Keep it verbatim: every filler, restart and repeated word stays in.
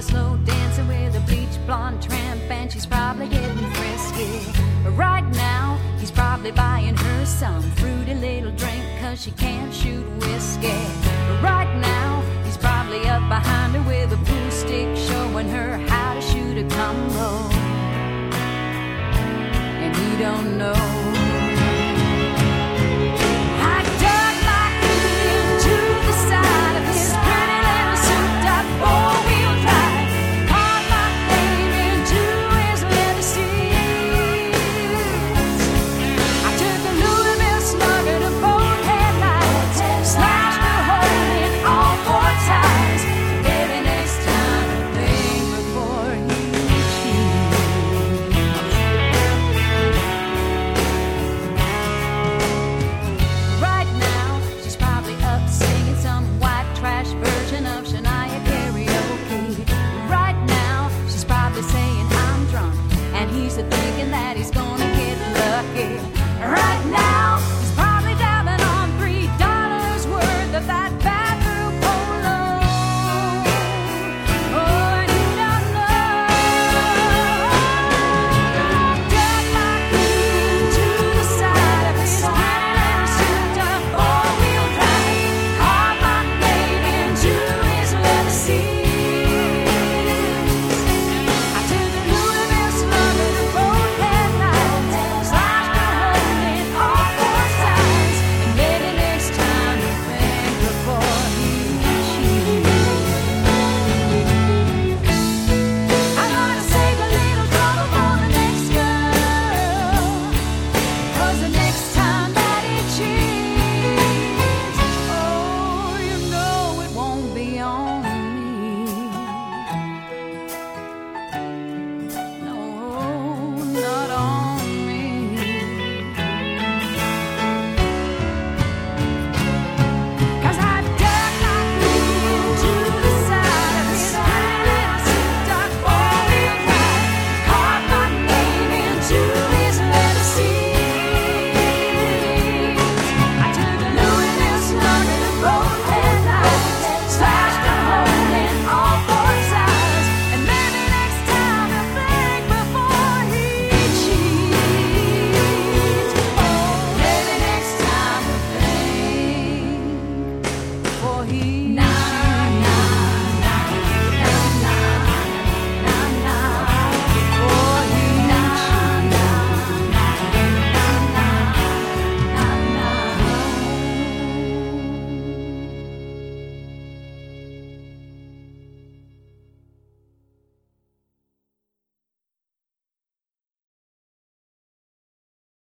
probably slow dancing with a bleach blonde tramp, and she's probably getting frisky. Right now, he's probably buying her some fruity little drink, cause she can't shoot whiskey. Right now, he's probably up behind her with a pool stick, showing her how to shoot a combo. And he don't know